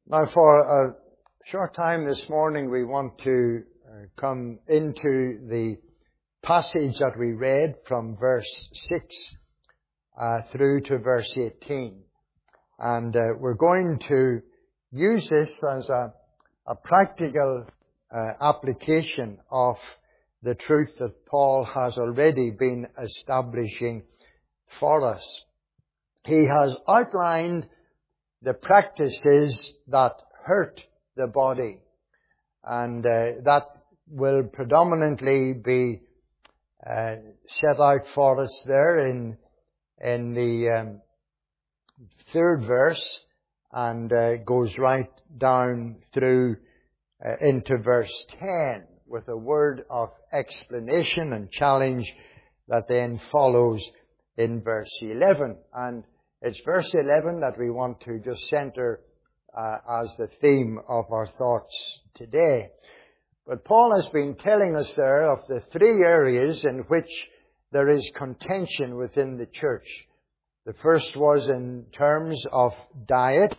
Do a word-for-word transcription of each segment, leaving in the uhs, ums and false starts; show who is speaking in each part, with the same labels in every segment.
Speaker 1: Now, for a short time this morning, we want to uh, come into the passage that we read from verse six uh, through to verse eighteen. And uh, we're going to use this as a, a practical uh, application of the truth that Paul has already been establishing for us. He has outlined the practices that hurt the body. And uh, that will predominantly be uh, set out for us there in in the um, third verse, and uh, goes right down through uh, into verse ten with a word of explanation and challenge that then follows in verse eleven. And it's verse eleven that we want to just center uh, as the theme of our thoughts today. But Paul has been telling us there of the three areas in which there is contention within the church. The first was in terms of diet.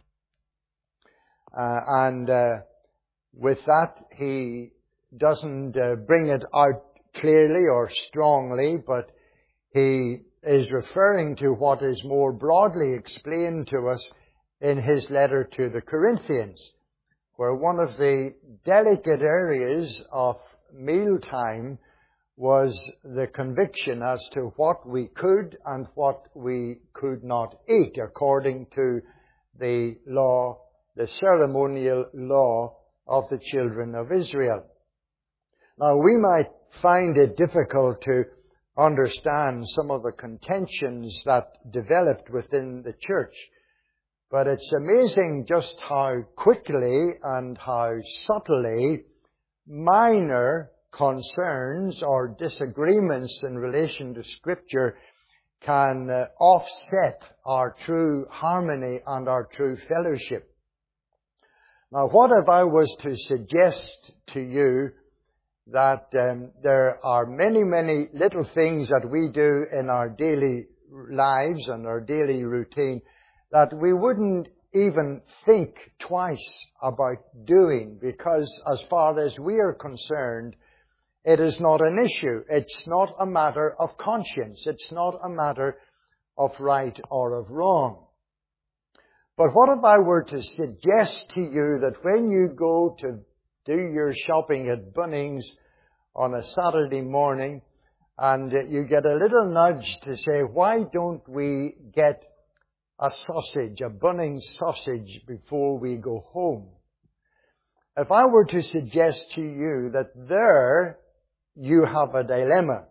Speaker 1: Uh, and uh, with that, he doesn't uh, bring it out clearly or strongly, but he is referring to what is more broadly explained to us in his letter to the Corinthians, where one of the delicate areas of mealtime was the conviction as to what we could and what we could not eat, according to the law, the ceremonial law of the children of Israel. Now, we might find it difficult to understand some of the contentions that developed within the church, but it's amazing just how quickly and how subtly minor concerns or disagreements in relation to Scripture can uh, offset our true harmony and our true fellowship. Now, what if I was to suggest to you that um, there are many, many little things that we do in our daily lives and our daily routine that we wouldn't even think twice about doing, because as far as we are concerned, it is not an issue. It's not a matter of conscience. It's not a matter of right or of wrong. But what if I were to suggest to you that when you go to do your shopping at Bunnings on a Saturday morning, and you get a little nudge to say, why don't we get a sausage, a Bunnings sausage, before we go home? If I were to suggest to you that there you have a dilemma.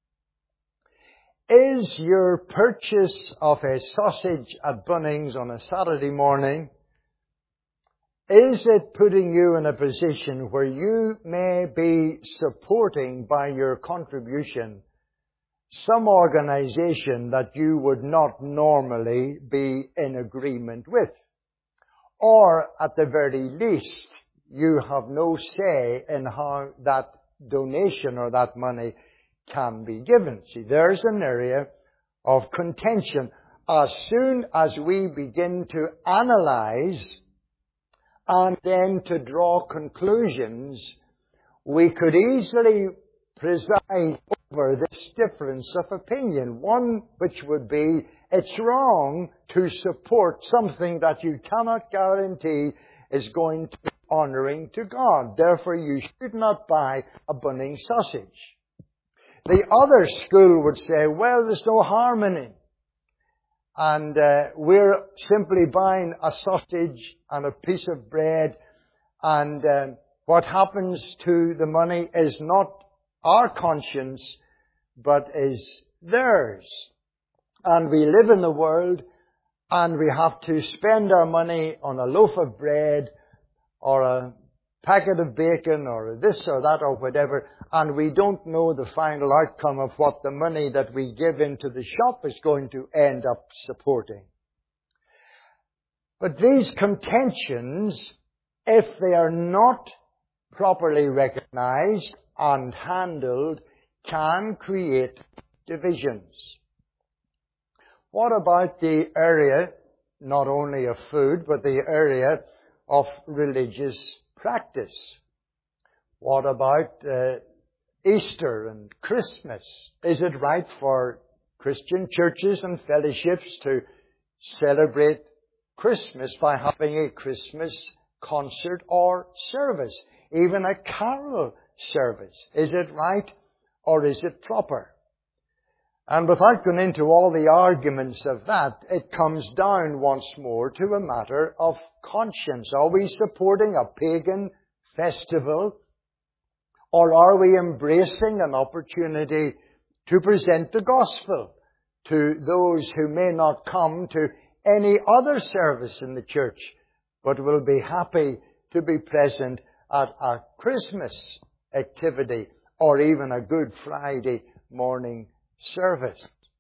Speaker 1: Is your purchase of a sausage at Bunnings on a Saturday morning, is it putting you in a position where you may be supporting by your contribution some organization that you would not normally be in agreement with? Or at the very least, you have no say in how that donation or that money can be given. See, there's an area of contention. As soon as we begin to analyze and then to draw conclusions, we could easily preside over this difference of opinion. One which would be, it's wrong to support something that you cannot guarantee is going to be honoring to God. Therefore, you should not buy a Bunnings sausage. The other school would say, well, there's no harmony. And uh, we're simply buying a sausage and a piece of bread, and uh, what happens to the money is not our conscience, but is theirs. And we live in the world, and we have to spend our money on a loaf of bread, or a packet of bacon, or this or that or whatever, and we don't know the final outcome of what the money that we give into the shop is going to end up supporting. But these contentions, if they are not properly recognized and handled, can create divisions. What about the area, not only of food, but the area of religious practice. What about uh, Easter and Christmas? Is it right for Christian churches and fellowships to celebrate Christmas by having a Christmas concert or service, even a carol service? Is it right or is it proper? And without going into all the arguments of that, it comes down once more to a matter of conscience. Are we supporting a pagan festival, or are we embracing an opportunity to present the gospel to those who may not come to any other service in the church, but will be happy to be present at a Christmas activity or even a Good Friday morning service?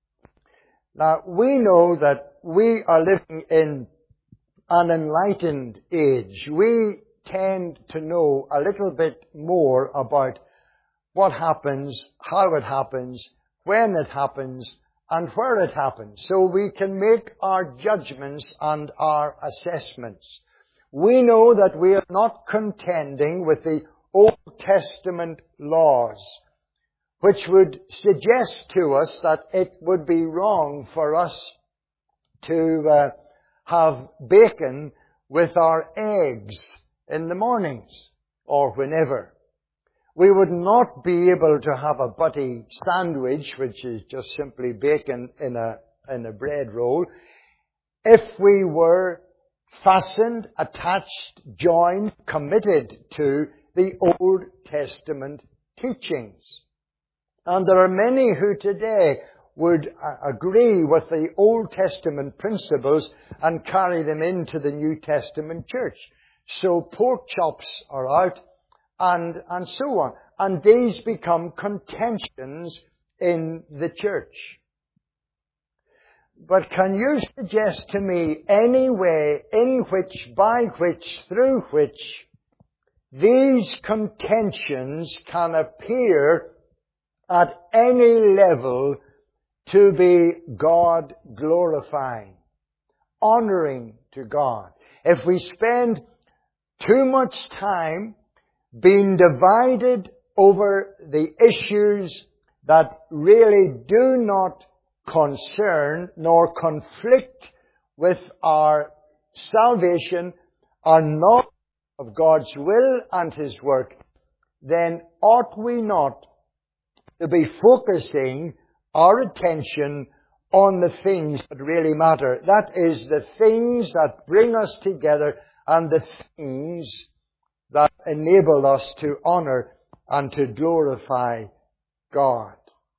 Speaker 1: Now, we know that we are living in an enlightened age. We tend to know a little bit more about what happens, how it happens, when it happens, and where it happens, so we can make our judgments and our assessments. We know that we are not contending with the Old Testament laws, which would suggest to us that it would be wrong for us to uh, have bacon with our eggs in the mornings or whenever. We would not be able to have a butty sandwich, which is just simply bacon in a, in a bread roll, if we were fastened, attached, joined, committed to the Old Testament teachings. And there are many who today would uh, agree with the Old Testament principles and carry them into the New Testament church. So pork chops are out, and, and so on. And these become contentions in the church. But can you suggest to me any way in which, by which, through which these contentions can appear at any level to be God glorifying, honoring to God? If we spend too much time being divided over the issues that really do not concern nor conflict with our salvation, our knowledge of God's will and His work, then ought we not to be focusing our attention on the things that really matter? That is, the things that bring us together and the things that enable us to honor and to glorify God.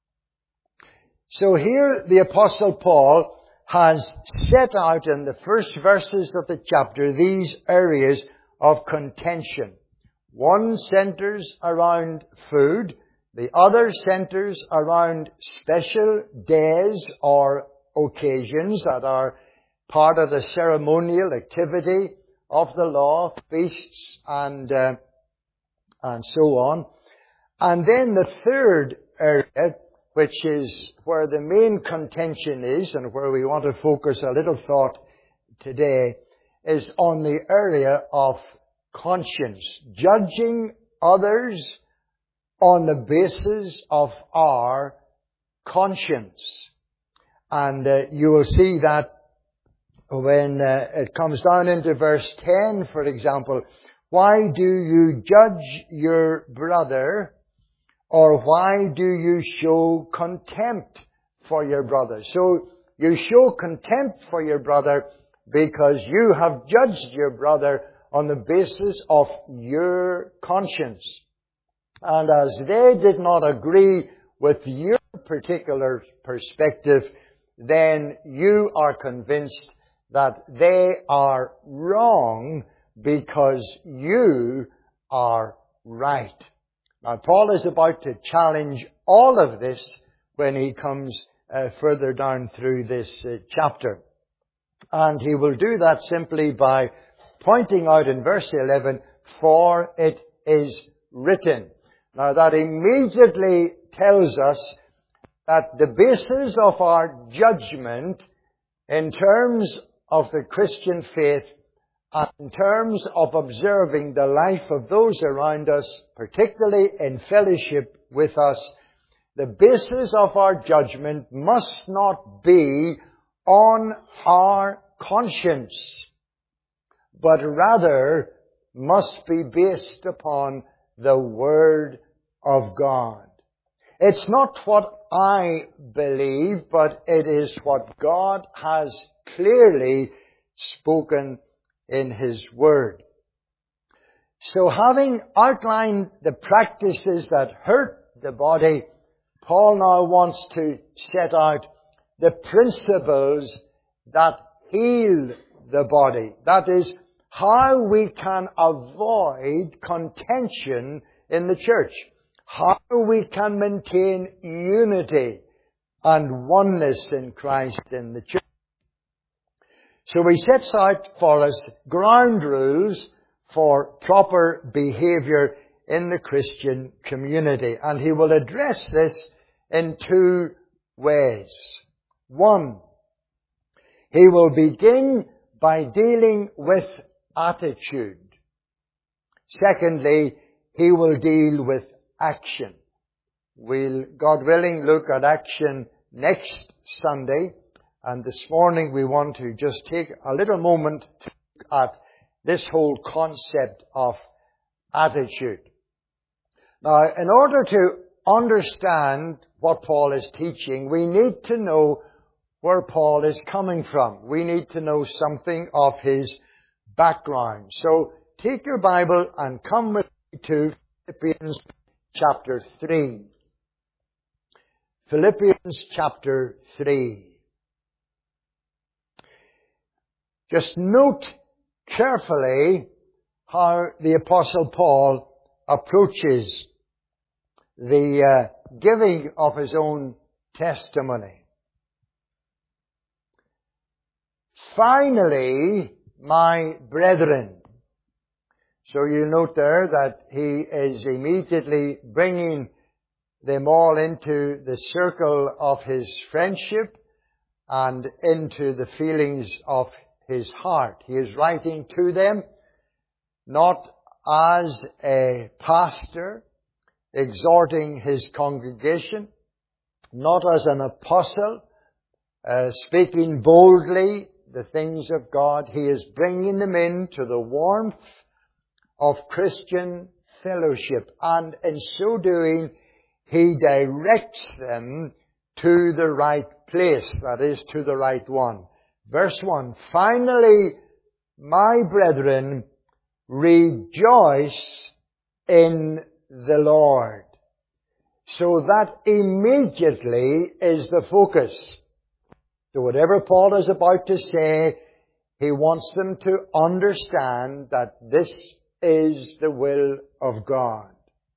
Speaker 1: So here the Apostle Paul has set out in the first verses of the chapter these areas of contention. One centers around food, the other centers around special days or occasions that are part of the ceremonial activity of the law, feasts and uh, and so on. And then the third area, which is where the main contention is and where we want to focus a little thought today, is on the area of conscience, judging others on the basis of our conscience. And uh, you will see that when uh, it comes down into verse ten, for example. Why do you judge your brother, or why do you show contempt for your brother? So you show contempt for your brother because you have judged your brother on the basis of your conscience. And as they did not agree with your particular perspective, then you are convinced that they are wrong because you are right. Now, Paul is about to challenge all of this when he comes uh, further down through this uh, chapter. And he will do that simply by pointing out in verse eleven, for it is written. Now, that immediately tells us that the basis of our judgment in terms of the Christian faith and in terms of observing the life of those around us, particularly in fellowship with us, the basis of our judgment must not be on our conscience, but rather must be based upon the Word of God. It's not what I believe, but it is what God has clearly spoken in His Word. So having outlined the practices that hurt the body, Paul now wants to set out the principles that heal the body. That is, how we can avoid contention in the church. How we can maintain unity and oneness in Christ in the church. So he sets out for us ground rules for proper behavior in the Christian community. And he will address this in two ways. One, he will begin by dealing with attitude. Secondly, he will deal with action. We'll, God willing, look at action next Sunday. And this morning we want to just take a little moment to look at this whole concept of attitude. Now, in order to understand what Paul is teaching, we need to know where Paul is coming from. We need to know something of his background. So take your Bible and come with me to Philippians chapter three. Philippians chapter three. Just note carefully how the Apostle Paul approaches the uh, giving of his own testimony. Finally, my brethren. So you note there that he is immediately bringing them all into the circle of his friendship and into the feelings of his heart. He is writing to them not as a pastor exhorting his congregation, not as an apostle uh, speaking boldly the things of God. He is bringing them into the warmth of Christian fellowship, and in so doing he directs them to the right place, that is, to the right one. Verse one, finally, my brethren, rejoice in the Lord. So that immediately is the focus. So whatever Paul is about to say, he wants them to understand that this is the will of God.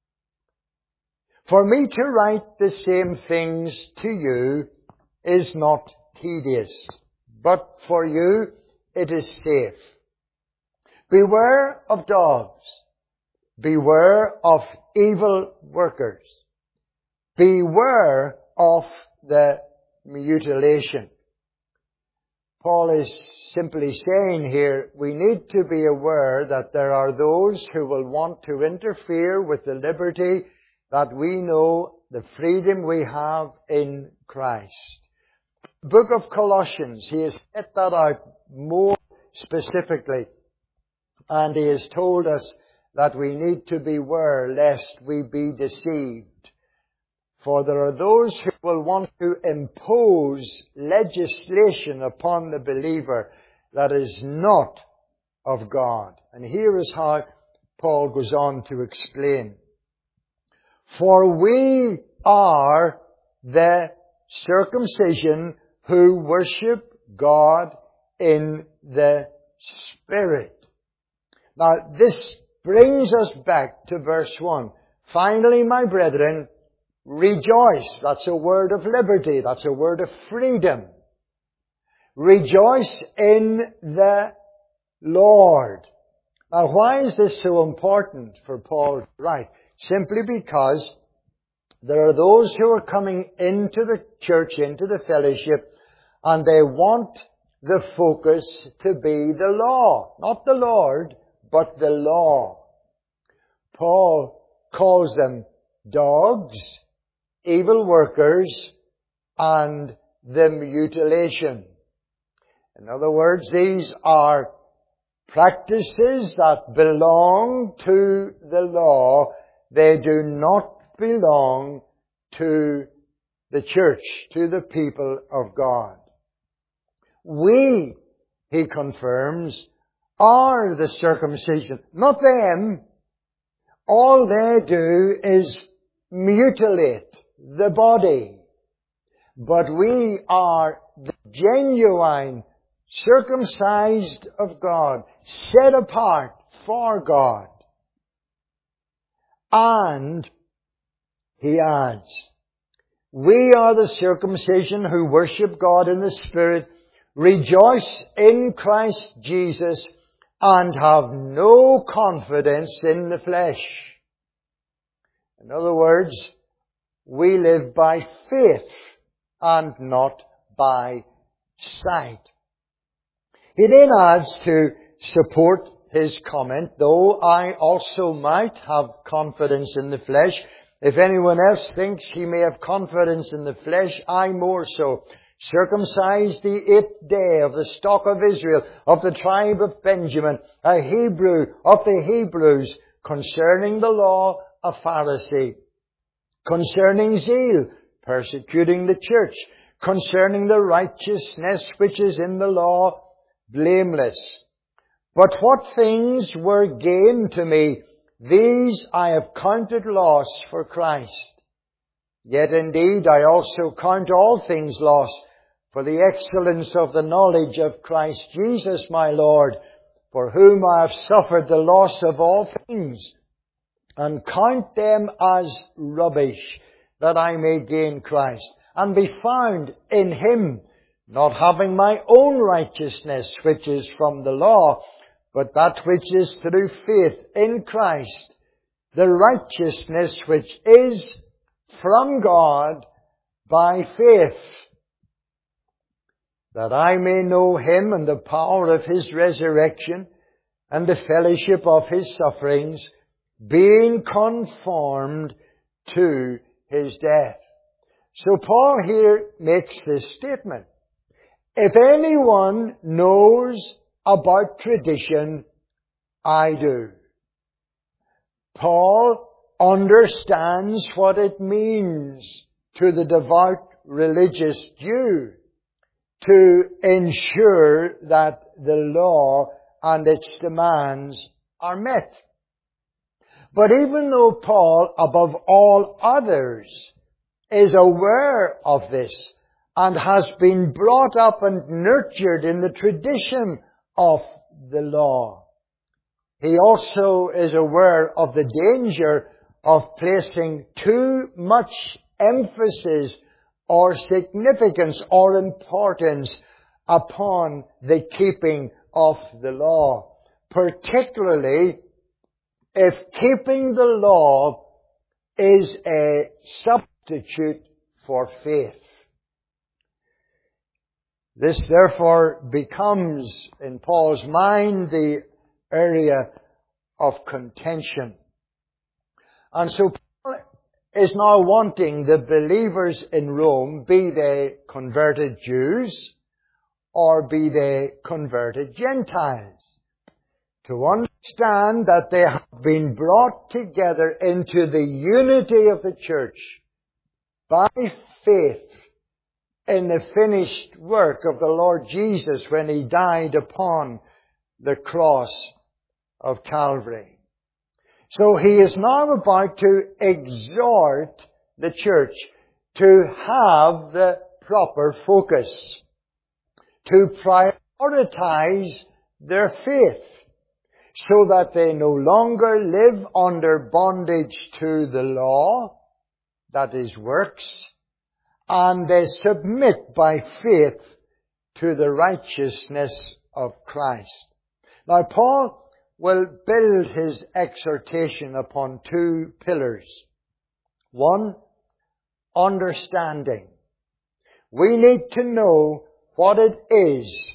Speaker 1: For me to write the same things to you is not tedious, but for you it is safe. Beware of dogs. Beware of evil workers. Beware of the mutilation. Paul is simply saying here, we need to be aware that there are those who will want to interfere with the liberty that we know, the freedom we have in Christ. Book of Colossians, he has set that out more specifically, and he has told us that we need to beware lest we be deceived. For there are those who will want to impose legislation upon the believer that is not of God. And here is how Paul goes on to explain. For we are the circumcision who worship God in the Spirit. Now this brings us back to verse one. Finally, my brethren, rejoice. That's a word of liberty. That's a word of freedom. Rejoice in the Lord. Now, why is this so important for Paul to write? Simply because there are those who are coming into the church, into the fellowship, and they want the focus to be the law. Not the Lord, but the law. Paul calls them dogs, evil workers, and the mutilation. In other words, these are practices that belong to the law. They do not belong to the church, to the people of God. We, he confirms, are the circumcision, not them. All they do is mutilate the body. But we are the genuine circumcised of God, set apart for God. And he adds, we are the circumcision who worship God in the Spirit, rejoice in Christ Jesus, and have no confidence in the flesh. In other words, we live by faith and not by sight. He then adds to support his comment, though I also might have confidence in the flesh. If anyone else thinks he may have confidence in the flesh, I more so. Circumcised the eighth day of the stock of Israel, of the tribe of Benjamin, a Hebrew of the Hebrews, concerning the law, a Pharisee, concerning zeal, persecuting the church, concerning the righteousness which is in the law, blameless. But what things were gain to me, these I have counted loss for Christ. Yet indeed I also count all things lost for the excellence of the knowledge of Christ Jesus my Lord, for whom I have suffered the loss of all things, and count them as rubbish, that I may gain Christ, and be found in Him, not having my own righteousness, which is from the law, but that which is through faith in Christ, the righteousness which is from God by faith, that I may know Him and the power of His resurrection and the fellowship of His sufferings, being conformed to His death. So Paul here makes this statement. If anyone knows about tradition, I do. Paul understands what it means to the devout religious Jew to ensure that the law and its demands are met. But even though Paul, above all others, is aware of this and has been brought up and nurtured in the tradition of the law, he also is aware of the danger of placing too much emphasis or significance or importance upon the keeping of the law, particularly if keeping the law is a substitute for faith. This therefore becomes, in Paul's mind, the area of contention. And so Paul is now wanting the believers in Rome, be they converted Jews or be they converted Gentiles, to understand that they have been brought together into the unity of the church by faith in the finished work of the Lord Jesus when He died upon the cross of Calvary. So he is now about to exhort the church to have the proper focus, to prioritize their faith, so that they no longer live under bondage to the law, that is works, and they submit by faith to the righteousness of Christ. Now Paul will build his exhortation upon two pillars. One, understanding. We need to know what it is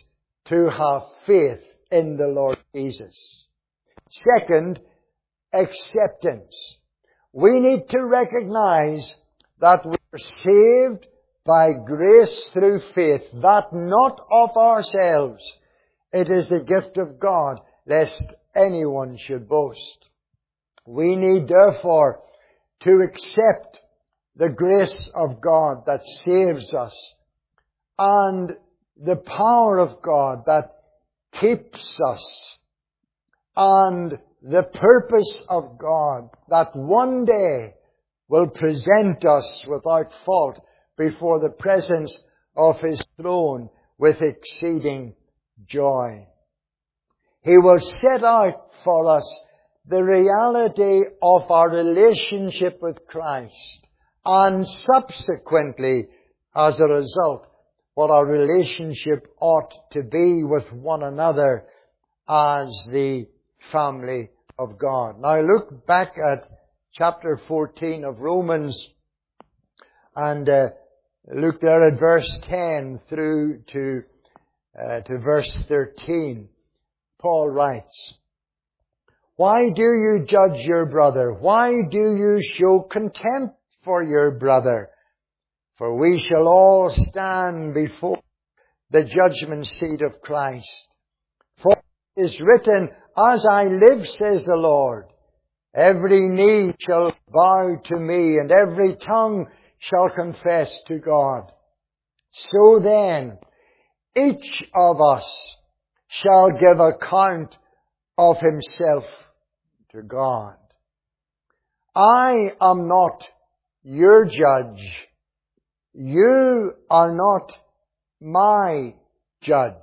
Speaker 1: to have faith in the Lord Jesus. Second, acceptance. We need to recognize that we are saved by grace through faith, that not of ourselves. It is the gift of God, lest anyone should boast. We need, therefore, to accept the grace of God that saves us and the power of God that keeps us and the purpose of God that one day will present us without fault before the presence of His throne with exceeding joy. He will set out for us the reality of our relationship with Christ, and subsequently, as a result, what our relationship ought to be with one another as the family of God. Now look back at chapter fourteen of Romans and uh, look there at verse ten through to, uh, to verse thirteen. Paul writes, "Why do you judge your brother? Why do you show contempt for your brother? For we shall all stand before the judgment seat of Christ. For it is written, as I live, says the Lord, every knee shall bow to me, and every tongue shall confess to God. So then, each of us shall give account of himself to God. I am not your judge. You are not my judge.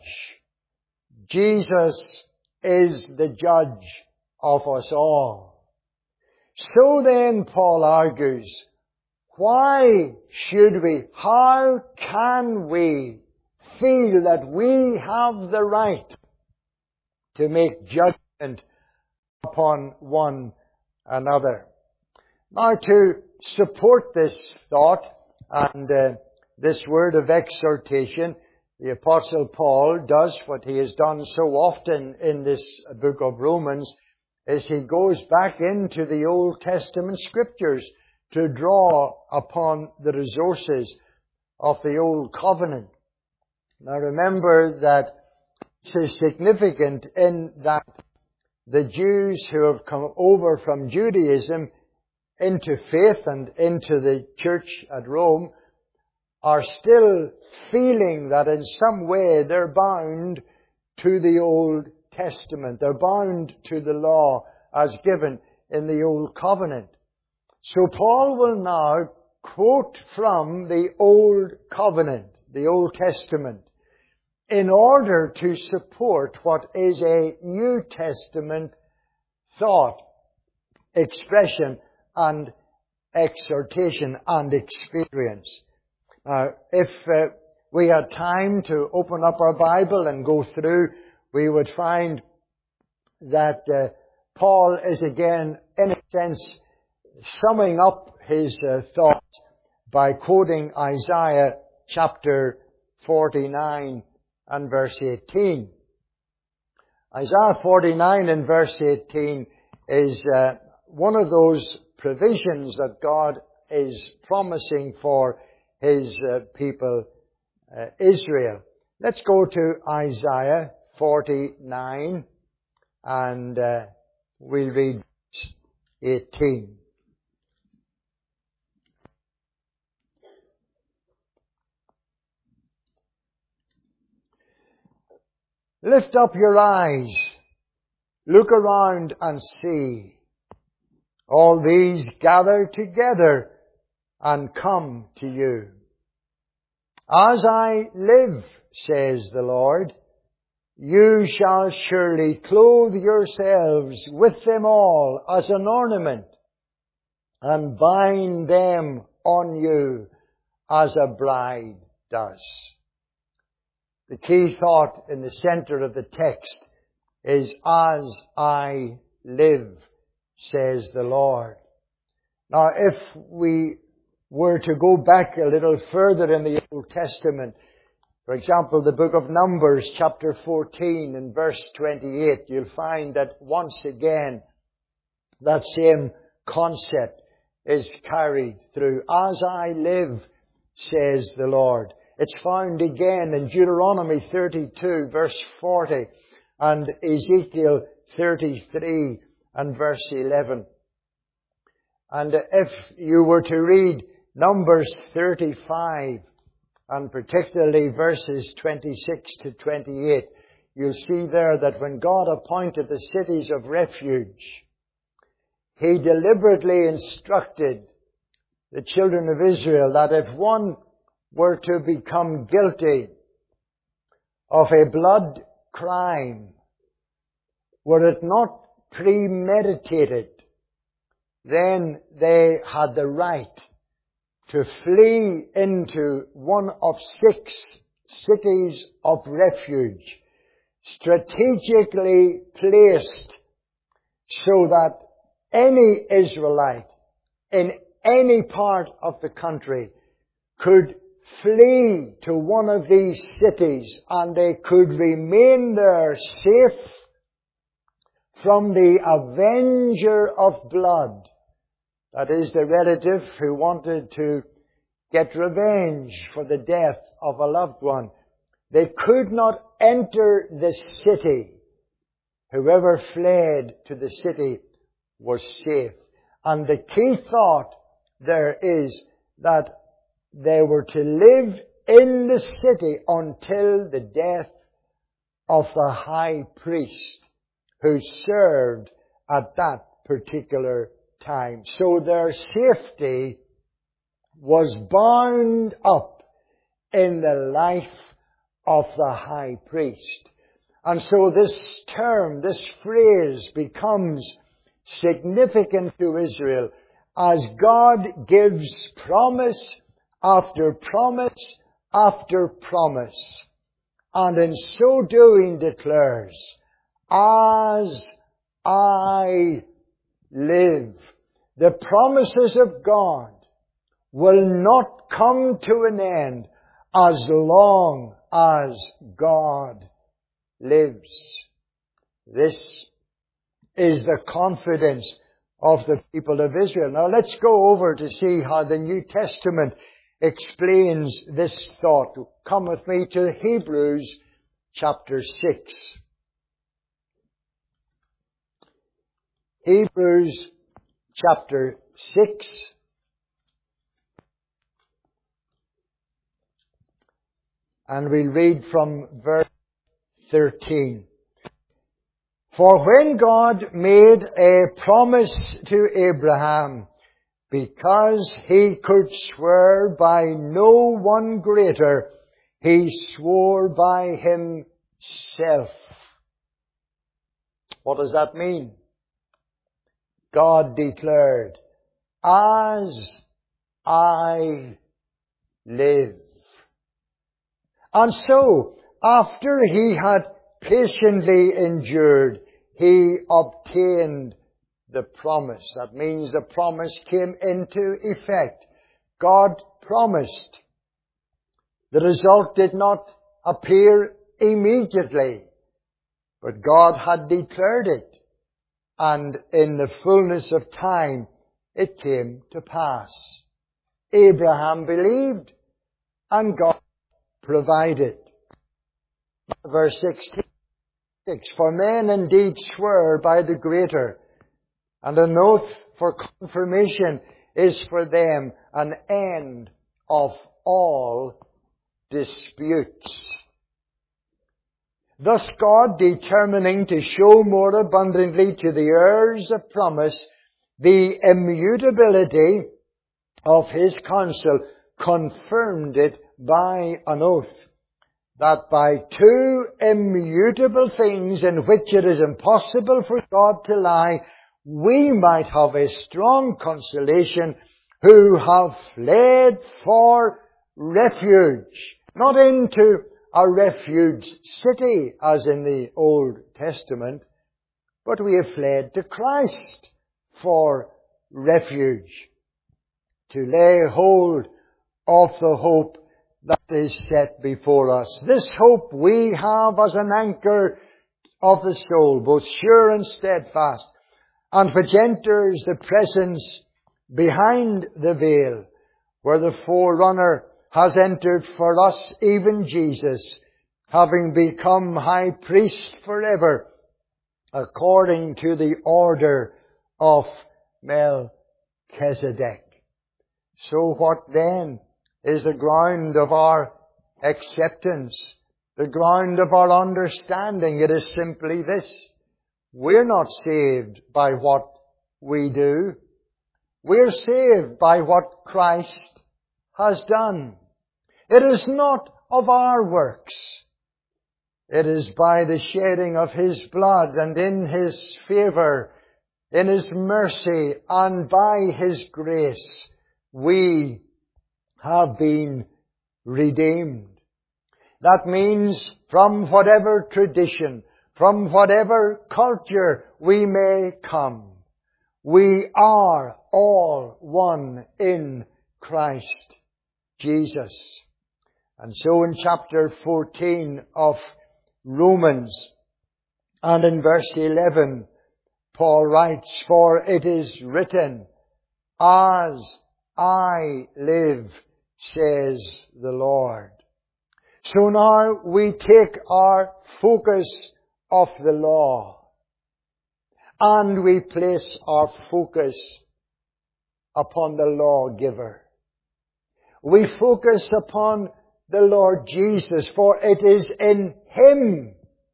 Speaker 1: Jesus is the judge of us all." So then, Paul argues, why should we, how can we feel that we have the right to make judgment upon one another? Now, to support this thought and uh, this word of exhortation, the Apostle Paul does what he has done so often in this book of Romans, is he goes back into the Old Testament Scriptures to draw upon the resources of the Old Covenant. Now remember that this is significant in that the Jews who have come over from Judaism into faith and into the church at Rome are still feeling that in some way they're bound to the Old Testament. They're bound to the law as given in the Old Covenant. So Paul will now quote from the Old Covenant, the Old Testament, in order to support what is a New Testament thought, expression, and exhortation and experience. Now, if uh, we had time to open up our Bible and go through, we would find that uh, Paul is again, in a sense, summing up his uh, thoughts by quoting Isaiah chapter forty-nine and verse eighteen. Isaiah forty-nine and verse eighteen is uh, one of those provisions that God is promising for His uh, people, uh, Israel. Let's go to Isaiah forty-nine and uh, we'll read eighteen. "Lift up your eyes, look around and see. All these gather together and come to you. As I live, says the Lord, you shall surely clothe yourselves with them all as an ornament, and bind them on you as a bride does." The key thought in the center of the text is, "As I live, says the Lord." Now, if we were to go back a little further in the Old Testament, For example, the book of Numbers, chapter fourteen and verse twenty-eight, you'll find that once again that same concept is carried through. As I live, says the Lord. It's found again in Deuteronomy thirty-two, verse forty, and Ezekiel thirty-three and verse eleven. And if you were to read Numbers thirty-five, and particularly verses twenty-six to twenty-eight, you'll see there that when God appointed the cities of refuge, He deliberately instructed the children of Israel that if one were to become guilty of a blood crime, were it not premeditated, then they had the right to flee into one of six cities of refuge, strategically placed so that any Israelite in any part of the country could flee to one of these cities, and they could remain there safe from the avenger of blood. That is, the relative who wanted to get revenge for the death of a loved one. They could not enter the city. Whoever fled to the city was safe. And the key thought there is that they were to live in the city until the death of the high priest who served at that particular time. So their safety was bound up in the life of the high priest. And so this term, this phrase becomes significant to Israel as God gives promise after promise after promise, and in so doing declares, as I live. The promises of God will not come to an end as long as God lives. This is the confidence of the people of Israel. Now let's go over to see how the New Testament explains this thought. Come with me to Hebrews chapter six. Hebrews chapter six. And we'll read from verse thirteen. For when God made a promise to Abraham, because he could swear by no one greater, he swore by himself. What does that mean? God declared, as I live. And so, after he had patiently endured, he obtained the promise. That means the promise came into effect. God promised. The result did not appear immediately, but God had declared it. And in the fullness of time, it came to pass. Abraham believed, and God provided. Verse sixteen. For men indeed swear by the greater, and an oath for confirmation is for them an end of all disputes. Thus God, determining to show more abundantly to the heirs of promise the immutability of His counsel, confirmed it by an oath, that by two immutable things in which it is impossible for God to lie, we might have a strong consolation who have fled for refuge, not into a refuge city as in the Old Testament, but we have fled to Christ for refuge, to lay hold of the hope that is set before us. This hope we have as an anchor of the soul, both sure and steadfast, and which enters the presence behind the veil, where the forerunner has entered for us, even Jesus, having become high priest forever, according to the order of Melchizedek. So what then is the ground of our acceptance, the ground of our understanding? It is simply this: we're not saved by what we do. We're saved by what Christ has done. It is not of our works. It is by the shedding of His blood, and in His favour, in His mercy, and by His grace, we have been redeemed. That means from whatever tradition, from whatever culture we may come, we are all one in Christ Jesus. And so in chapter fourteen of Romans, and in verse eleven, Paul writes, "For it is written, as I live, says the Lord." So now we take our focus off the law, and we place our focus upon the lawgiver. We focus upon the Lord Jesus, for it is in Him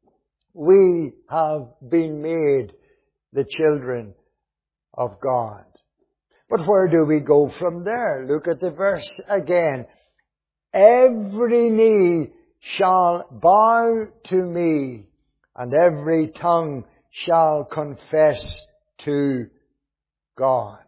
Speaker 1: we have been made the children of God. But where do we go from there? Look at the verse again. Every knee shall bow to me, and every tongue shall confess to God.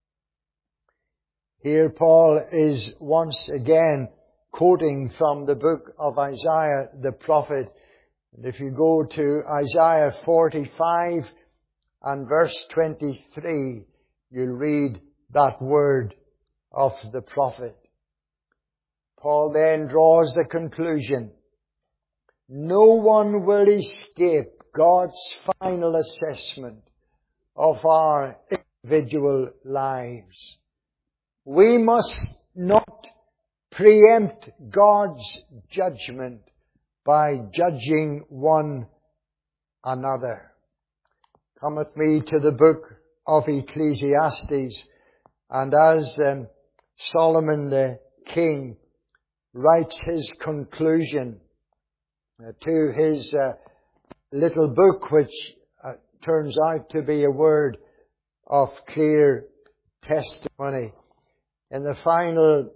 Speaker 1: Here Paul is once again quoting from the book of Isaiah the prophet. And if you go to Isaiah forty-five and verse twenty-three, you'll read that word of the prophet. Paul then draws the conclusion: no one will escape God's final assessment of our individual lives. We must not preempt God's judgment by judging one another. Come with me to the book of Ecclesiastes, and as um, Solomon the king writes his conclusion uh, to his uh, little book, which uh, turns out to be a word of clear testimony. In the final,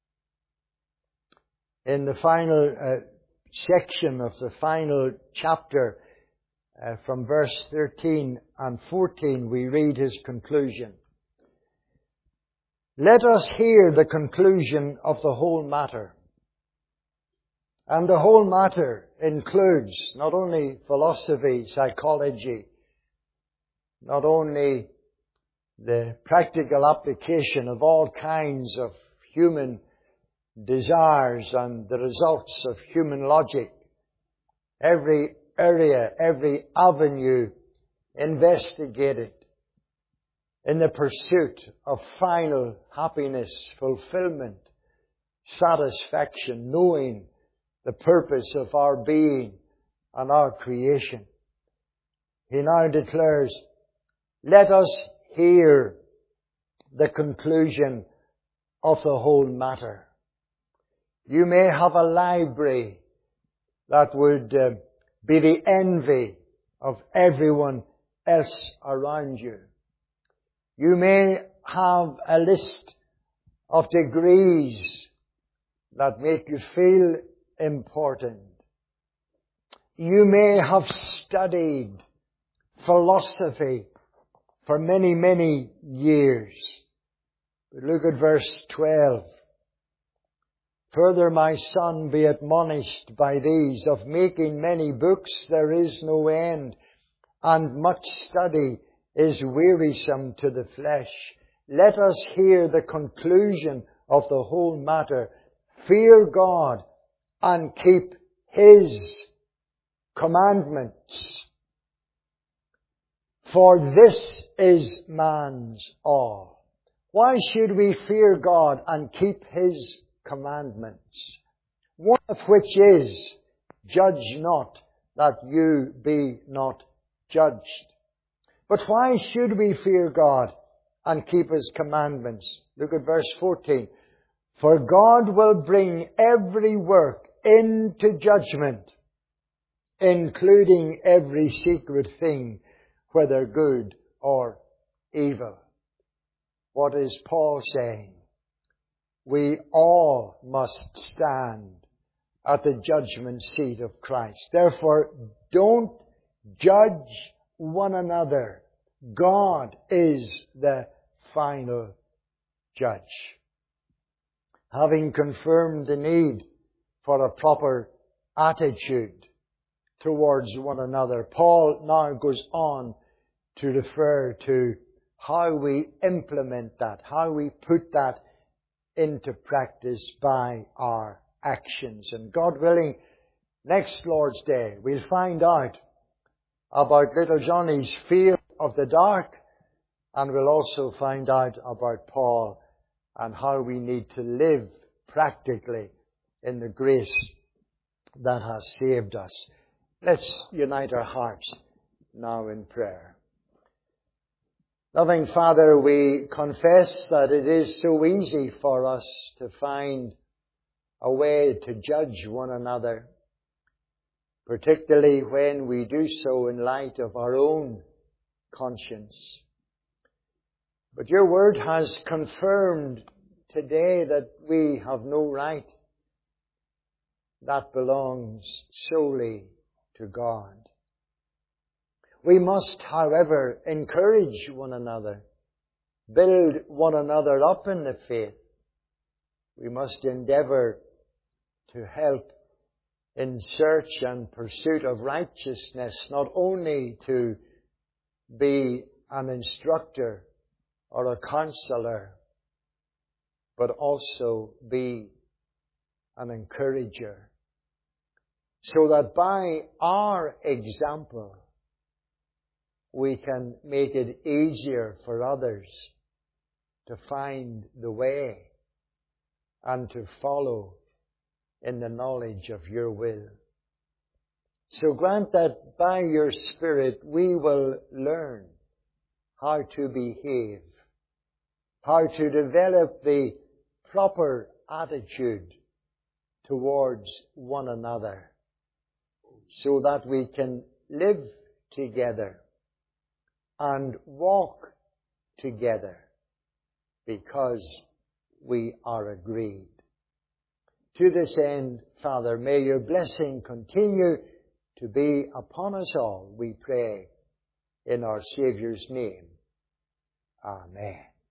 Speaker 1: in the final uh, section of the final chapter, uh, from verse thirteen and fourteen, we read his conclusion. Let us hear the conclusion of the whole matter. And the whole matter includes not only philosophy, psychology, not only the practical application of all kinds of human desires and the results of human logic. Every area, every avenue investigated in the pursuit of final happiness, fulfillment, satisfaction, knowing the purpose of our being and our creation. He now declares, let us hear the conclusion of the whole matter. You may have a library that would uh, be the envy of everyone else around you. You may have a list of degrees that make you feel important. You may have studied philosophy for many, many years. But look at verse twelve. Further, my son, be admonished by these. Of making many books there is no end, and much study is wearisome to the flesh. Let us hear the conclusion of the whole matter. fear God and keep His commandments. For this is man's all. Why should we fear God and keep His commandments? One of which is, judge not, that you be not judged. But why should we fear God and keep His commandments? Look at verse fourteen. For God will bring every work into judgment, including every secret thing, whether good or evil. What is Paul saying? We all must stand at the judgment seat of Christ. Therefore, don't judge one another. God is the final judge. Having confirmed the need for a proper attitude towards one another, Paul now goes on to refer to how we implement that, how we put that into practice by our actions. And God willing, next Lord's Day, we'll find out about little Johnny's fear of the dark, and we'll also find out about Paul and how we need to live practically in the grace that has saved us. Let's unite our hearts now in prayer. Loving Father, we confess that it is so easy for us to find a way to judge one another, particularly when we do so in light of our own conscience. But your word has confirmed today that we have no right. That belongs solely to God. We must, however, encourage one another, build one another up in the faith. We must endeavour to help in search and pursuit of righteousness, not only to be an instructor or a counselor, but also be an encourager, so that by our example we can make it easier for others to find the way and to follow in the knowledge of your will. So grant that by your Spirit we will learn how to behave, how to develop the proper attitude towards one another, so that we can live together and walk together because we are agreed. To this end, Father, may your blessing continue to be upon us all, we pray, in our Saviour's name. Amen.